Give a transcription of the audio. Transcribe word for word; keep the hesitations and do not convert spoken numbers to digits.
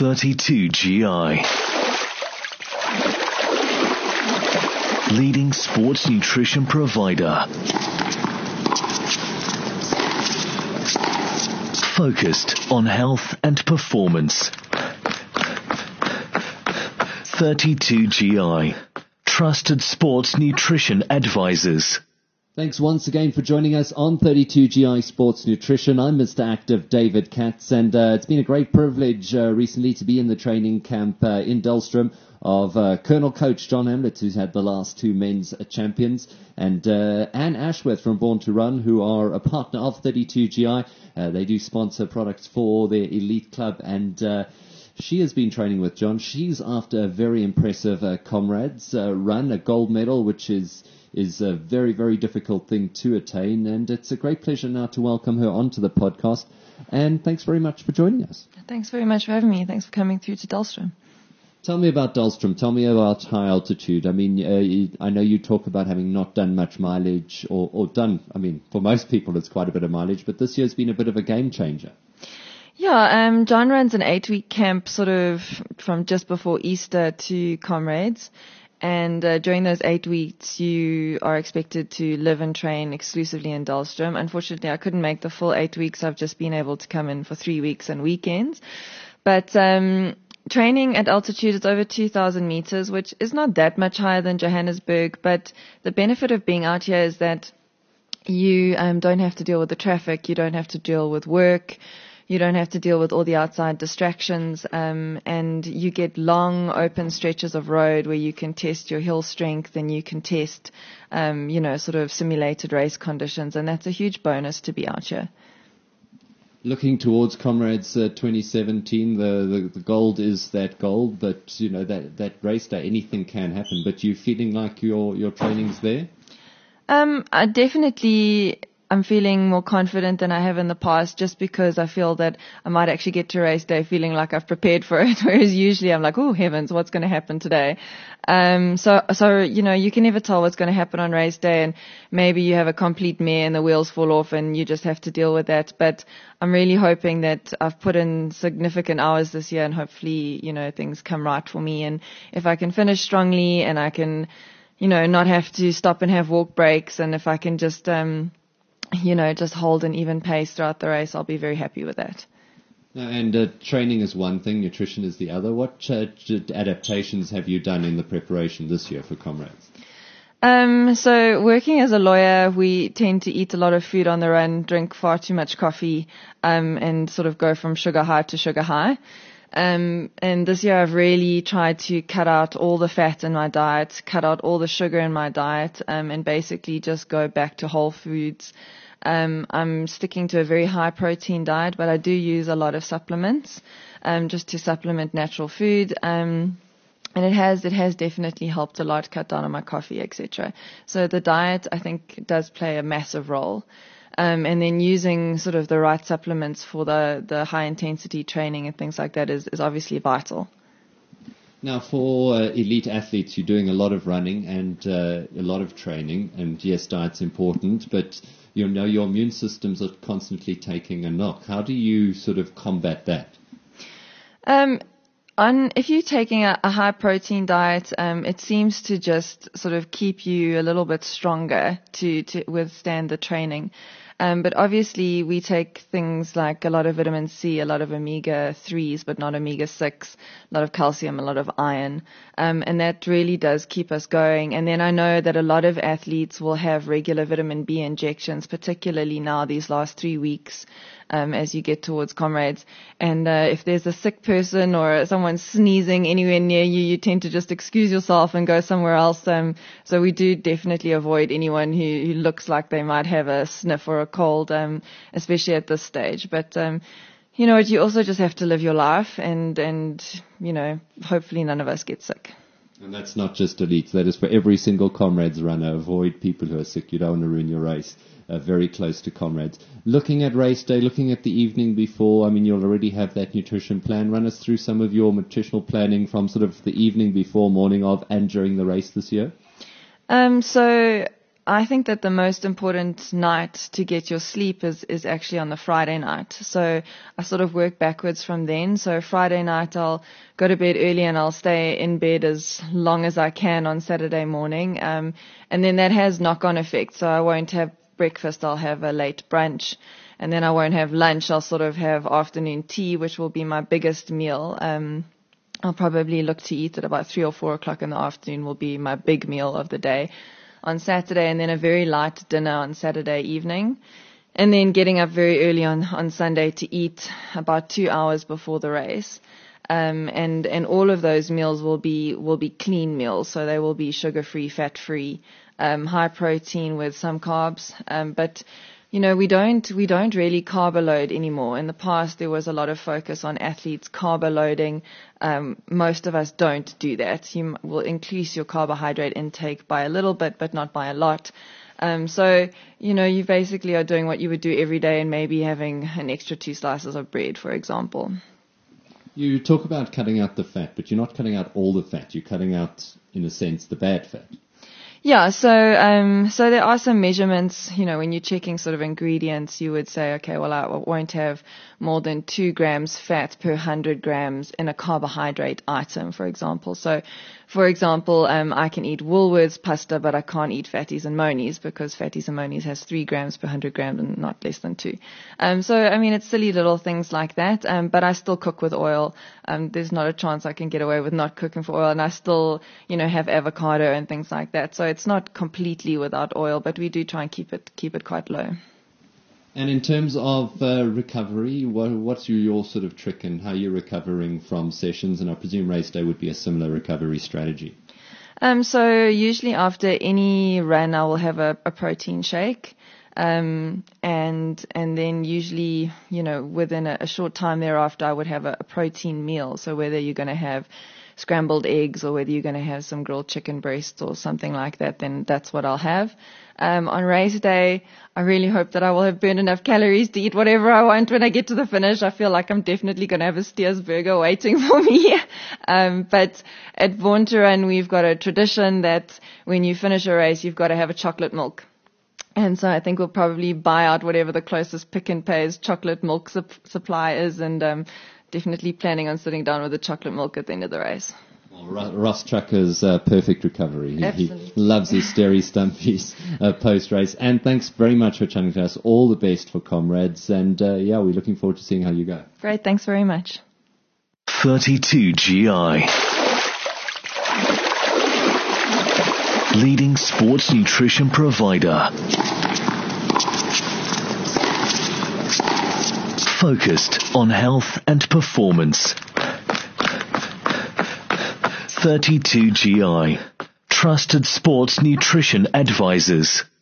thirty-two G I. Leading sports nutrition provider. Focused on health and performance. thirty-two G I. Trusted sports nutrition advisors. Thanks once again for joining us on thirty-two G I Sports Nutrition. I'm Mister Active David Katz, and uh, it's been a great privilege uh, recently to be in the training camp uh, in Dahlstrom of uh, Colonel Coach John Hamlet, who's had the last two men's uh, champions, and uh, Anne Ashworth from Born to Run, who are a partner of thirty-two G I. Uh, they do sponsor products for their elite club, and uh, she has been training with John. She's after a very impressive uh, Comrades uh, run, a gold medal, which is is a very, very difficult thing to attain. And it's a great pleasure now to welcome her onto the podcast. And thanks very much for joining us. Thanks very much for having me. Thanks for coming through to Dahlstrom. Tell me about Dahlstrom. Tell me about high altitude. I mean, uh, you, I know you talk about having not done much mileage or, or done, I mean, for most people it's quite a bit of mileage, but this year's been a bit of a game changer. Yeah, um, John runs an eight-week camp sort of from just before Easter to Comrades. And uh, during those eight weeks, you are expected to live and train exclusively in Dahlstrom. Unfortunately, I couldn't make the full eight weeks. I've just been able to come in for three weeks and weekends. But um, training at altitude is over two thousand meters, which is not that much higher than Johannesburg. But the benefit of being out here is that you um, don't have to deal with the traffic. You don't have to deal with work. You don't have to deal with all the outside distractions, um, and you get long open stretches of road where you can test your hill strength and you can test, um, you know, sort of simulated race conditions, and that's a huge bonus to be out here. Looking towards Comrades uh, twenty seventeen, the, the the gold is that gold, but you know that that race day, anything can happen. But you feeling like your your training's there? Um, I definitely. I'm feeling more confident than I have in the past, just because I feel that I might actually get to race day feeling like I've prepared for it, whereas usually I'm like, oh heavens, what's going to happen today? Um, so, so, you know, you can never tell what's going to happen on race day, and maybe you have a complete mare and the wheels fall off and you just have to deal with that. But I'm really hoping that I've put in significant hours this year, and hopefully, you know, things come right for me. And if I can finish strongly and I can, you know, not have to stop and have walk breaks, and if I can just, um, you know, just hold an even pace throughout the race, I'll be very happy with that. And uh, training is one thing, nutrition is the other. What uh, adaptations have you done in the preparation this year for Comrades? Um, so working as a lawyer, we tend to eat a lot of food on the run, drink far too much coffee, um, and sort of go from sugar high to sugar high. Um, and this year I've really tried to cut out all the fat in my diet, cut out all the sugar in my diet, um, and basically just go back to whole foods. Um, I'm sticking to a very high protein diet, but I do use a lot of supplements, um, just to supplement natural food. Um, and it has, it has definitely helped a lot, cut down on my coffee, et cetera. So the diet, I think, does play a massive role. Um, and then using sort of the right supplements for the, the high intensity training and things like that is, is obviously vital. Now, for uh, elite athletes, you're doing a lot of running and uh, a lot of training, and yes, diet's important, but you know your immune systems are constantly taking a knock. How do you sort of combat that? Um, on if you're taking a, a high protein diet, um, it seems to just sort of keep you a little bit stronger to, to withstand the training. Um, but obviously we take things like a lot of vitamin C, a lot of omega threes, but not omega six, a lot of calcium, a lot of iron. Um, and that really does keep us going. And then I know that a lot of athletes will have regular vitamin B injections, particularly now these last three weeks. Um, as you get towards Comrades. And uh, if there's a sick person or someone sneezing anywhere near you, you tend to just excuse yourself and go somewhere else. Um, so we do definitely avoid anyone who, who looks like they might have a sniff or a cold, um, especially at this stage. But, um, you know, you also just have to live your life and, and, you know, hopefully none of us get sick. And that's not just elites. That is for every single Comrades runner. Avoid people who are sick. You don't want to ruin your race. Uh, very close to Comrades. Looking at race day, looking at the evening before, I mean, you'll already have that nutrition plan. Run us through some of your nutritional planning from sort of the evening before, morning of, and during the race this year. Um, so I think that the most important night to get your sleep is, is actually on the Friday night. So I sort of work backwards from then. So Friday night I'll go to bed early and I'll stay in bed as long as I can on Saturday morning. Um, and then that has knock-on effects. So I won't have breakfast, I'll have a late brunch. And then I won't have lunch, I'll sort of have afternoon tea, which will be my biggest meal. Um, I'll probably look to eat at about three or four o'clock in the afternoon will be my big meal of the day on Saturday, and then a very light dinner on Saturday evening, and then getting up very early on, on Sunday to eat about two hours before the race. Um, and, and all of those meals will be, will be clean meals. So they will be sugar-free, fat-free, um, high protein with some carbs. Um, but You know, we don't, we don't really carb load anymore. In the past, there was a lot of focus on athletes carb loading. Um, most of us don't do that. You will increase your carbohydrate intake by a little bit, but not by a lot. Um, so, you know, you basically are doing what you would do every day and maybe having an extra two slices of bread, for example. You talk about cutting out the fat, but you're not cutting out all the fat. You're cutting out, in a sense, the bad fat. Yeah, so um, so there are some measurements. You know, when you're checking sort of ingredients, you would say, okay, well, I won't have more than two grams fat per one hundred grams in a carbohydrate item, for example. So, for example, um, I can eat Woolworths pasta, but I can't eat Fatties and Monies because Fatties and Monies has three grams per one hundred grams and not less than two. Um, so, I mean, it's silly little things like that. Um, but I still cook with oil. Um, there's not a chance I can get away with not cooking for oil, and I still, you know, have avocado and things like that. So it's not completely without oil, but we do try and keep it keep it quite low. And in terms of uh, recovery, what, what's your, your sort of trick and how you're recovering from sessions? And I presume race day would be a similar recovery strategy. Um, so usually after any run, I will have a, a protein shake. Um, and, and then usually, you know, within a, a short time thereafter, I would have a, a protein meal. So whether you're going to have scrambled eggs or whether you're going to have some grilled chicken breasts or something like that, then that's what I'll have. Um, on race day, I really hope that I will have burned enough calories to eat whatever I want when I get to the finish. I feel like I'm definitely going to have a Steers burger waiting for me. um, but at Born to Run, we've got a tradition that when you finish a race, you've got to have a chocolate milk. And so I think we'll probably buy out whatever the closest Pick n Pay's chocolate milk sup- supply is, and um, definitely planning on sitting down with a chocolate milk at the end of the race. Well, Ross Trucker's uh, perfect recovery. He, he loves his Sterry Stumpies uh, post-race. And thanks very much for chatting to us. All the best for Comrades. And, uh, yeah, we're looking forward to seeing how you go. Great. Thanks very much. thirty-two G I. Leading sports nutrition provider. Focused on health and performance. thirty-two G I. Trusted sports nutrition advisors.